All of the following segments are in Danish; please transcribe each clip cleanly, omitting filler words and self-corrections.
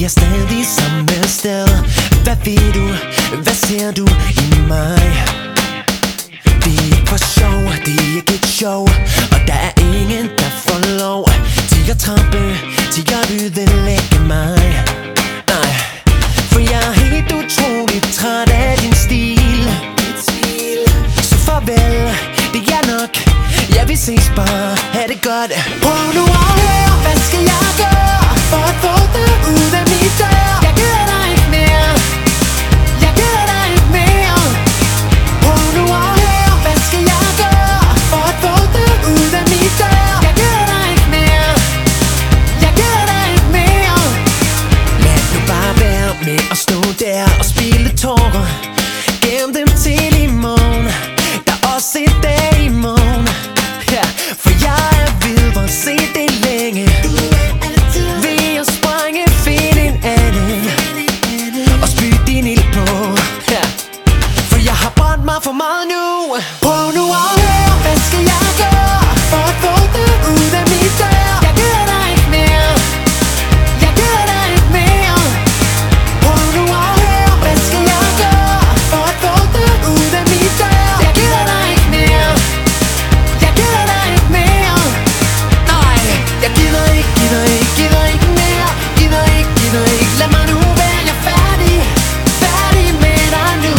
Vi er stadig samme sted. Hvad vil du? Hvad ser du i mig? Det er ikke for sjov, det er ikke et show. Og der er ingen, der får lov til at trampe, til at ødelægge mig. Nej, for jeg er helt utroligt træt af din stil. Så farvel, det er nok. Ja, vi ses bare, ha' det godt. Prøv nu at høre, hvad skal jeg gøre for at få dig ud af mit dør? Jeg gider dig ikke mere. Jeg gider dig ikke mere. Prøv nu at høre, hvad skal jeg gøre for at få dig ud af mit dør? Jeg gider dig ikke mere. Jeg gider dig ikke mere. Lad nu bare være med at stå der og spille tårer. Gem dem til i morgen. Der er også en dag i morgen. Ja, for jeg er ved at se det længe. Ved at sprænge, find en anden og spyt din ild på. Ja, for jeg har brændt mig for meget nu. Prøv nu at høre, hvad skal jeg gøre for at få dig ud af mit dør? Jeg gider dig ikke mere. Jeg gider dig ikke mere. Prøv nu at høre, hvad skal jeg gøre for at få dig ud af mit dør? Jeg gider dig ikke mere. Jeg gider dig ikke mere. Nej, jeg gider ikke, gider ikke, gider ikke mere. Gider ikke, gider ikke. Lad mig nu være, jeg er færdig. Færdig med dig nu.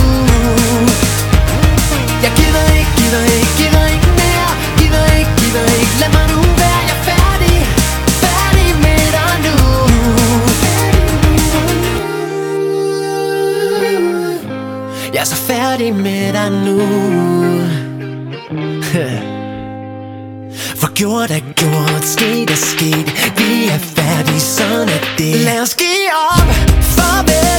Jeg gider ikke, gider ikke, gider ikke mere. Gider ikke, gider ikke. Lad mig nu være, jeg er færdig. Færdig med dig nu. Jeg er så færdig med dig nu. For gjort er gjort, sket er sket. Vi er færdige, sådan er det. Lad os give op, farvel.